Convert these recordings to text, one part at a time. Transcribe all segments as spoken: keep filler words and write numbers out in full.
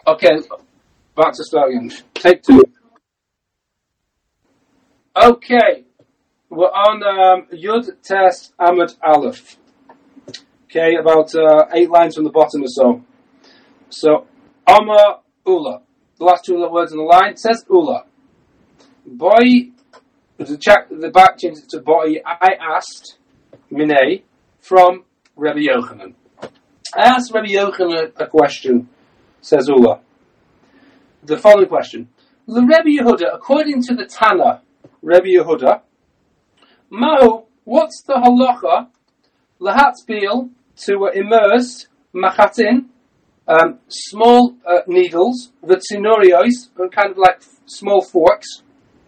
Okay, back to start again. Take two. Okay, we're on um, Yud Tes Amud Aleph. Okay, about uh, eight lines from the bottom or so. So, Amar Ula. The last two words in the line says Ula. Boy, the, check, the back changes to boy. I asked Minei from Rabbi Yochanan. I asked Rabbi Yochanan a question, says Ula. The following question. The Rabbi Yehuda, according to the Tana, Rabbi Yehuda, Mao, what's the halacha, lahatzbil, to uh, immerse, machatin, um, small uh, needles, v'tzinorios, kind of like small forks,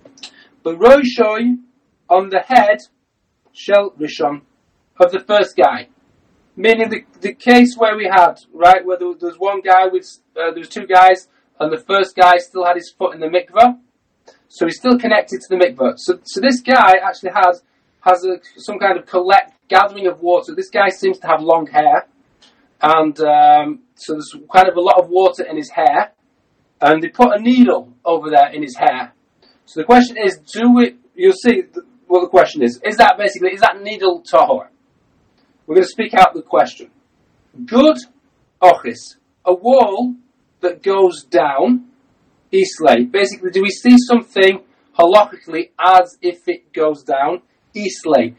b'roshoi, on the head, shel rishon, of the first guy. Meaning the the case where we had, right, where there was one guy with, uh, there was two guys, and the first guy still had his foot in the mikveh, so he's still connected to the mikveh. So, so this guy actually has has a, some kind of collect gathering of water. This guy seems to have long hair, and um, so there's kind of a lot of water in his hair, and they put a needle over there in his hair. So the question is, do we? You'll see what the question is. Is that basically is that needle tahor? We're going to speak out the question. Good ochis, a wall that goes down, islay. Basically, do we see something halachically as if it goes down? Islay.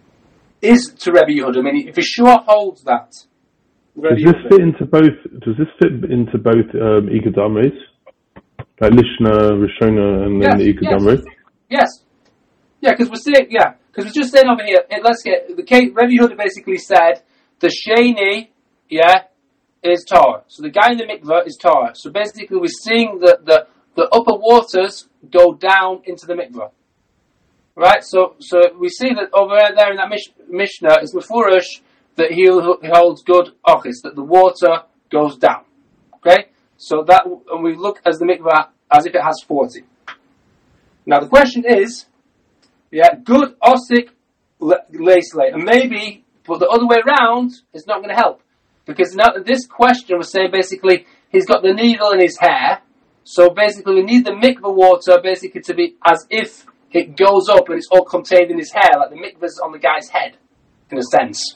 Is to Rebbe Yehuda. I mean, if he sure holds that. Does this fit into both? Does this fit into both um, Ikadamis, like Lishna, Rishona, and then yes, the Ikadamis? Yes. yes. Yeah, because we're saying yeah, because we're just saying over here. Let's get the case. Rebbe Yehuda basically said the Sheni, yeah, is Torah. So the guy in the mikveh is Torah. So basically, we're seeing the the, the upper waters go down into the mikveh. Right, so so we see that over there in that mish, Mishnah, it's Mefurish that he, he holds good ochis, that the water goes down. Okay, so that, and we look as the mikvah as if it has forty. Now the question is, yeah, good osik leisle, and maybe, but the other way around, it's not going to help. Because now this question was saying basically, he's got the needle in his hair, so basically we need the mikvah water basically to be as if it goes up and it's all contained in his hair, like the mikvah's on the guy's head, in a sense.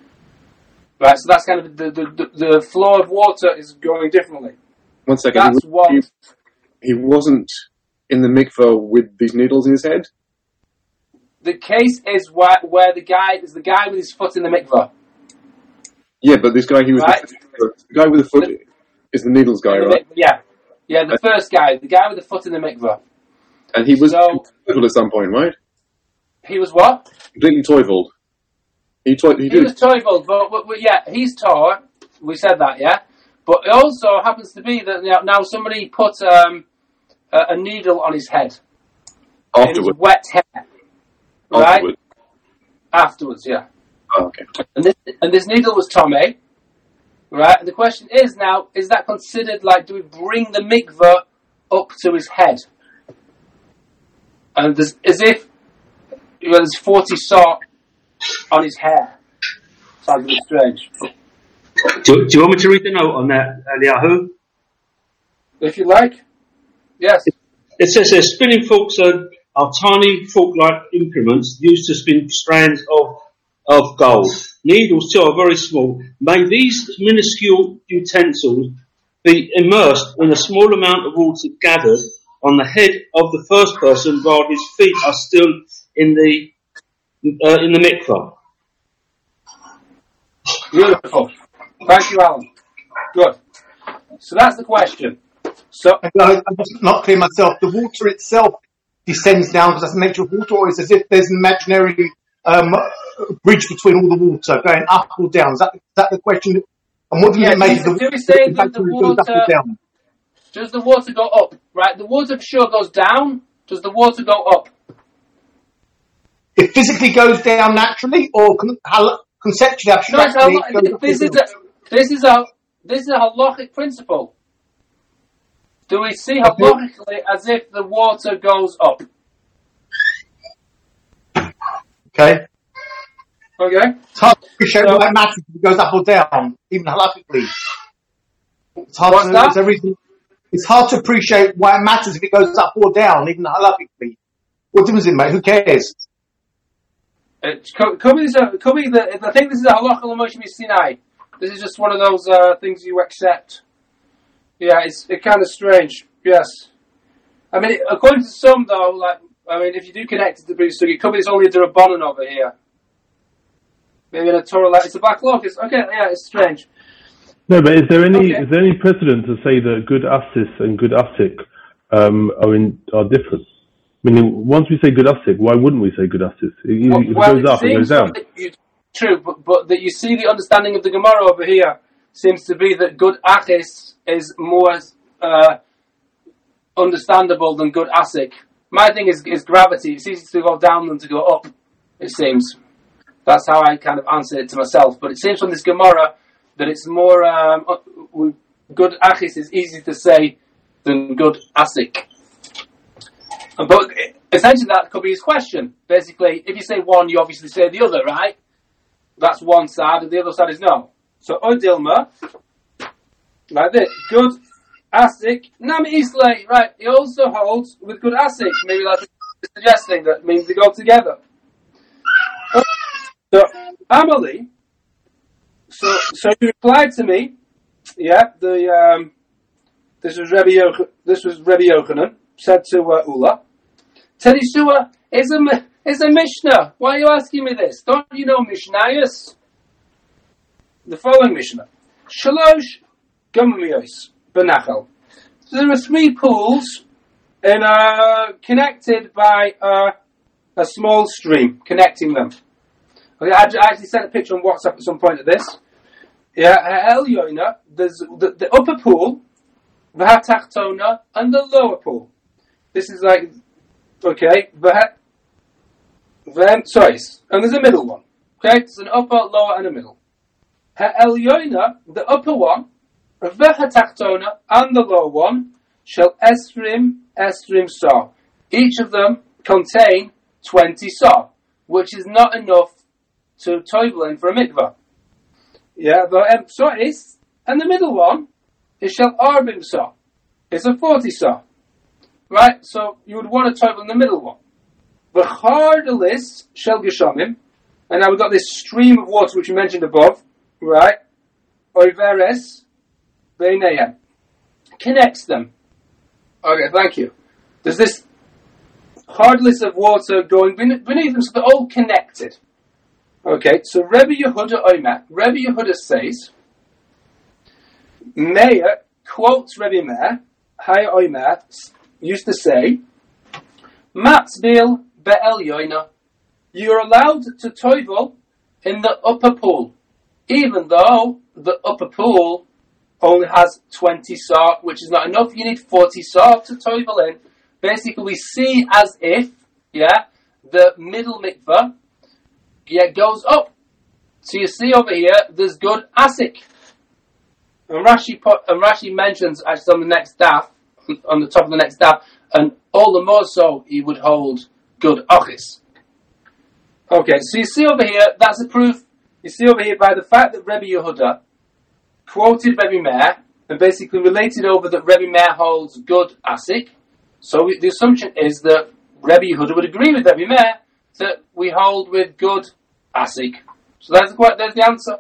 Right, so that's kind of the the, the, the flow of water is going differently. One second. That's he, what he, he wasn't in the mikvah with these needles in his head? The case is where, where the guy is the guy with his foot in the mikvah. Yeah, but this guy, he was right? the, the guy with the foot the, is the needles guy, right? Mikvah, yeah, yeah, the uh, first guy, the guy with the foot in the mikvah. And he was so, toiveled at some point, right? He was what? Completely toiveled. He, to- he, he was toiveled, but, but, but yeah, he's Torah. We said that, yeah. But it also happens to be that you know, now somebody put um, a, a needle on his head. Afterwards. In his wet hair. Right? Afterwards. Afterwards, yeah. Oh, okay. And this, and this needle was Tomei. Right? And the question is now, is that considered like, do we bring the mikveh up to his head? And there's, as if you know, there's forty saw on his hair. Sounds a bit strange. Do, do you want me to read the note on that, Eliyahu? If you like. Yes. It says here, spinning forks are, are tiny fork-like implements used to spin strands of, of gold. Needles, too, are very small. May these minuscule utensils be immersed in a small amount of water gathered on the head of the first person while his feet are still in the uh, in the mikvah. Beautiful. Thank you, Alan. Good. So that's the question. So I'm just not clear myself. The water itself descends down because that's the nature of water, or is it as if there's an imaginary um, bridge between all the water going up or down? Is that, is that the question? And what do yeah, you make do, of the do we say that the water up down? Does the water go up? Right, the water for sure goes down. Does the water go up? It physically goes down naturally, or con- how, conceptually, abstractly? No, it's a, this is a this is a this is a halachic principle. Do we see halachically as if the water goes up? Okay. Okay. It's hard to appreciate so, what matters if it goes up or down, even halachically. It's hard what's to that? There is, It's hard to appreciate why it matters if it goes up or down, even halachically. What difference does it make? Who cares? It could, could be, this, could be the, I think this is a halacha l'Moshe Sinai. This is just one of those uh, things you accept. Yeah, it's it kind of strange. Yes, I mean, according to some though, like I mean, if you do connect it to the previous sugi, it could be it's only a D'Rabbanan over here. Maybe in a Torah, like it's a backlog. It's okay. Yeah, it's strange. No, but is there any Okay. is there any precedent to say that good asis and good asik um, are in are different? I mean, once we say good asik, why wouldn't we say good asis? It, Well, if it well, goes it up, it seems goes down. that you, true, but, but that you see the understanding of the Gemara over here seems to be that good achis is more uh, understandable than good asik. My thing is, is gravity. It's easier to go down than to go up, it seems. That's how I kind of answer it to myself. But it seems from this Gemara that it's more, um, good achis is easy to say than good asik. But essentially that could be his question. Basically, if you say one, you obviously say the other, right? That's one side, and the other side is no. So, Odilma, like this, good asik, nam islay, right? He also holds with good asik. Maybe that's suggesting that means they go together. So, Amelie, so so you replied to me, yeah. The um, this was Rebbe Yoch- this was Rebbe Yochanan said to uh, Ula, Teddy Shua is a is a Mishnah. Why are you asking me this? Don't you know Mishnayos? The following Mishnah: Shalosh Gamamiyos Benachal. So there are three pools, and uh, connected by uh, a small stream connecting them. Okay, I actually sent a picture on WhatsApp at some point of this. Yeah, El Yoina, there's the, the upper pool, V'hatachtona, and the lower pool. This is like, okay, V'hat, V'hem, sorry, and there's a middle one. Okay, there's an upper, lower, and a middle. El Yoina, the upper one, V'hatachtona, and the lower one, shall Esrim, Esrim Sah. Each of them contain twenty Sah, which is not enough to toivel in for a mikvah. Yeah, the um, is, and the middle one is shel arbim sah. It's a forty sah. Right? So you would want to toivel in the middle one. The chardalis shel geshamim, and now we've got this stream of water which we mentioned above, right? Oiveres beinayem. Connects them. Okay, thank you. There's this chardalis of water going beneath them, so they're all connected. Okay, so Rebbe Yehuda Omer, Rebbe Yehuda says, Meir quotes Rebbe Meir, Hay Omer, used to say, Matzbil be'el yoina, you're allowed to toivel in the upper pool, even though the upper pool only has twenty sah, which is not enough. You need forty sah to toivel in. Basically, we see as if, yeah, the middle mikvah, yeah, goes up. So you see over here, there's good asik. And Rashi put, and Rashi mentions actually on the next daf, on the top of the next daf, and all the more so he would hold good achis. Okay, so you see over here, that's a proof. You see over here by the fact that Rebbe Yehuda quoted Rebbe Meir and basically related over that Rebbe Meir holds good asik. So we, the assumption is that Rebbe Yehuda would agree with Rebbe Meir that we hold with good asik. So that's the, that's the answer.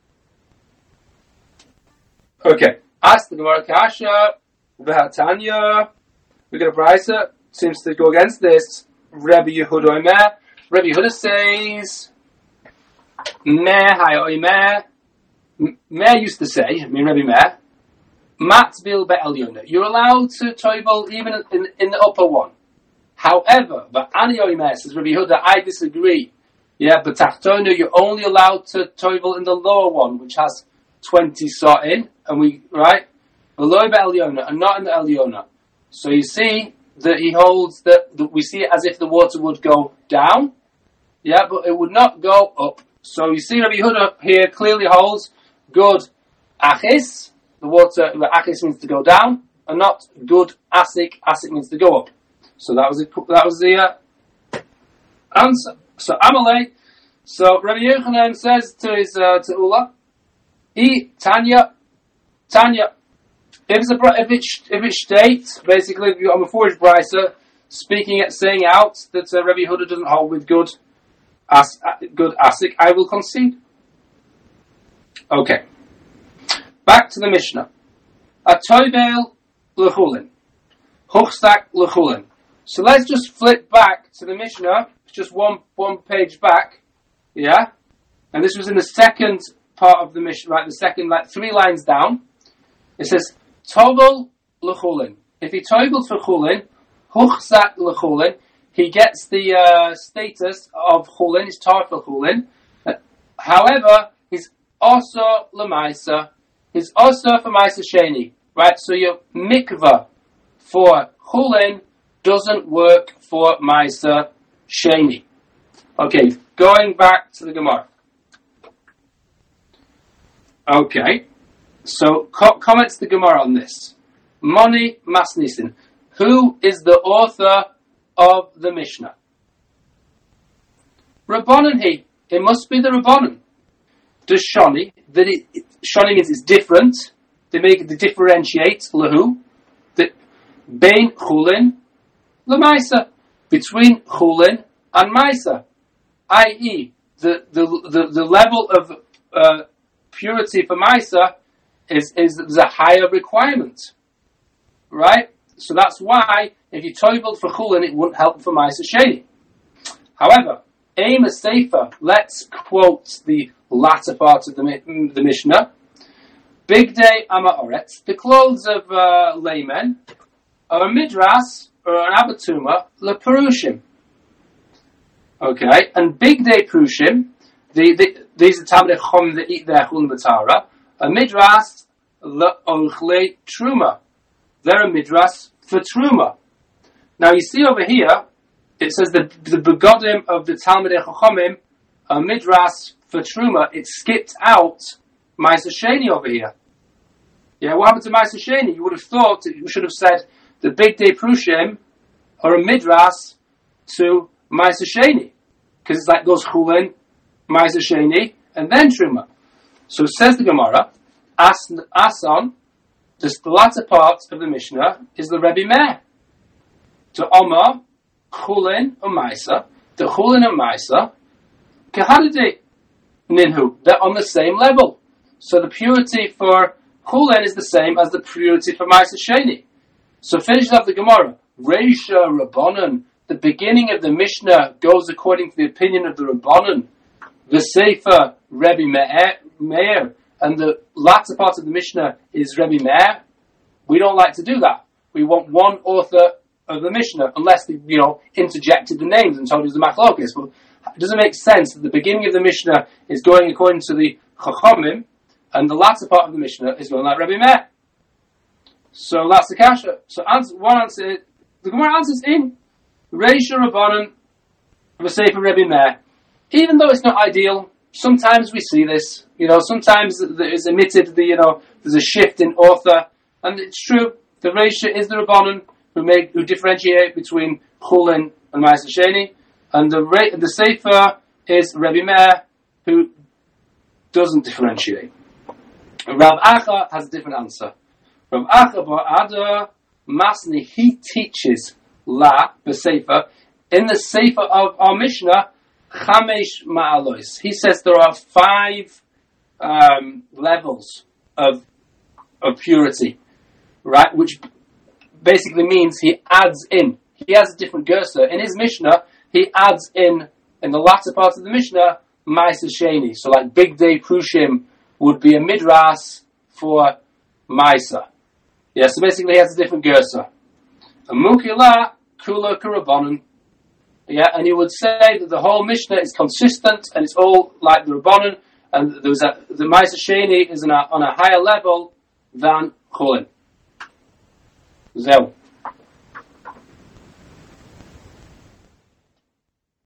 Okay. Ask the Gemara Kasha, V'hatanya. We get a brisa. Seems to go against this. Rebbe Yehuda Omer. Rebbe Yehuda says, Meir hay Omer. Meir used to say, I mean Rebbe Meir, Matzbil be'el yona. You're allowed to toivel even in, in the upper one. However, but Ani Omer says Rebbe Yehuda, I disagree. Yeah, but Tachtona, you're only allowed to toivel in the lower one, which has twenty sah in, and we, right? Below be'el yona, and not in the Elyona. So you see that he holds that, that we see it as if the water would go down, yeah, but it would not go up. So you see Rebbe Yehuda here clearly holds good achis, the water, the achis means to go down, and not good asik, asik means to go up. So that was the, that was the uh, answer. So Amalei, so Rabbi Yochanan says to his uh, to Ula, E Tanya, Tanya, if it's a bri- if it if it states basically if you got a Mefurish Brisa speaking it saying out that uh, Rabbi Yehuda doesn't hold with good as good asik, I will concede. Okay, back to the Mishnah. A toivel lechulin, huchstak lechulin. So let's just flip back to the Mishnah, just one one page back, yeah. And this was in the second part of the Mishnah, right? The second, like three lines down. It says tovel lechulin. If he tovels for chulin, huchstak lechulin, he gets the uh, status of chulin. He's tar for chulin. However, he's also lemaisa. He's also for maisa sheni, right? So your mikvah for chulin doesn't work for maisa sheni. Okay, going back to the Gemara. Okay, so co- comments the Gemara on this. Moni Masnisin. Who is the author of the Mishnah? Rabbanan he. It must be the Rabbanan. The Shoni. That it, it, Shoni means it's different. They make it, they differentiate. Lahu. The Bein Chulin. Lamaisa. Between Chulin and Maisa. that is, the, the, the, the level of uh, purity for Maisa is, is, is a higher requirement. Right? So that's why if you toiveled for chulin, it wouldn't help for Maisa Sheni. However, Aim a Sefer, let's quote the latter part of the, the Mishnah. Big day Amaoretz, the clothes of uh, laymen, or a midras, or an abatuma, leperushim. Okay, and big day prushim, the, the, these are Talmidei Chacham that eat their chulin b'tara, a midras, le'olchlei truma. They're a midras for truma. Now you see over here, it says the the begodim of the Talmidei Chachamim, a midras for truma. It skipped out Ma'aser Sheni over here. Yeah, what happened to Ma'aser Sheni? You would have thought you should have said the big day prushim are a midras to Ma'aser Sheni, because it's like goes chulin, Ma'aser Sheni, and then truma. So it says the Gemara, As, Asan. The latter part of the Mishnah is the Rebbe Meir. To Omar, Chulin and Maisa, the Chulin and Maisa, Kehadadi Ninhu. They're on the same level. So the purity for Chulin is the same as the purity for Maisa Sheni. So finish off the Gemara. Reisha Rabbanan. The beginning of the Mishnah goes according to the opinion of the Rabbanan. The Sefer Rebbe Meir. And the latter part of the Mishnah is Rebbe Meir. We don't like to do that. We want one author of the Mishnah, unless they, you know, interjected the names and told us the machlokes. But it doesn't make sense that the beginning of the Mishnah is going according to the Chachamim, and the latter part of the Mishnah is going like Rebbe Meir. So that's the kasha. So answer, one answer, the Gemara answers in Reisha Rabbanan V'Sefer Rebbe Meir. Even though it's not ideal, sometimes we see this. You know, sometimes it's omitted, the, you know, there's a shift in author, and it's true, the Reisha is the Rabbanan who make, who differentiate between Chulin and Ma'aser Sheni, and the the Sefer is Rebbe Meir who doesn't differentiate. Rav Acha has a different answer. Rav Acha bar Ada Masni, he teaches La, the Sefer, in the Sefer of our Mishnah, Chamesh Ma'alois. He says there are five um, levels of of purity, right? Which basically means he adds in. He has a different gersa. In his Mishnah, he adds in, in the latter part of the Mishnah, Ma'aser Sheni. So like Big Day Prushim would be a midras for Ma'aser. Yeah, so basically he has a different gersa. A Mukila Kula Kurabanan. Yeah, and he would say that the whole Mishnah is consistent and it's all like the Rabbanan, and there was a, the Ma'aser Sheni is on a, on a higher level than Chulin. Zeu.